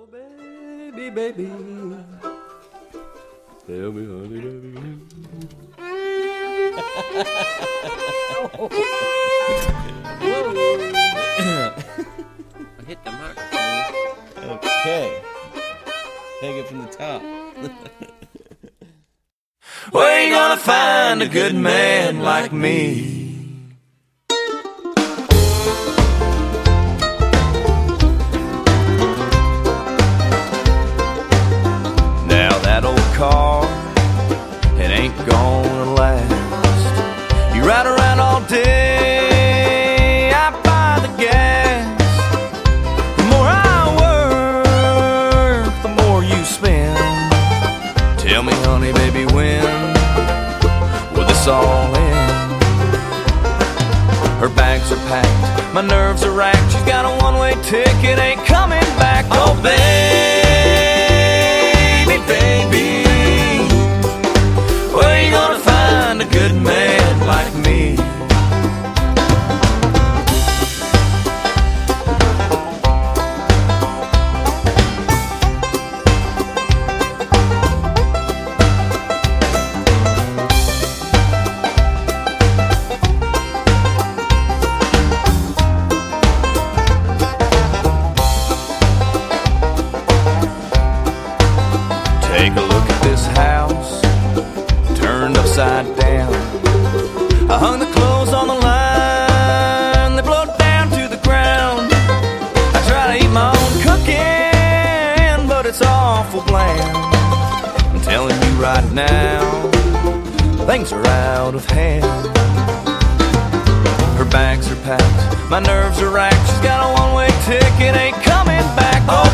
Baby, baby, tell me, honey, baby. I hit the microphone. Okay. Take it from the top. Where you gonna find a good man like me? Now that old car, it ain't gonna last. You ride around all day, I buy the gas. The more I work, the more you spend. Tell me, honey, baby, when will this all end? Her bags are packed, my nerves are racked. She's got a one-way ticket, ain't coming back. Oh, baby, baby, where you gonna find a good man like me? Take a look at this house, turned upside down. I hung the clothes on the line, they blow down to the ground. I try to eat my own cooking, but it's awful bland. I'm telling you right now, things are out of hand. Her bags are packed, my nerves are racked. She's got a one-way ticket, ain't coming back. Oh,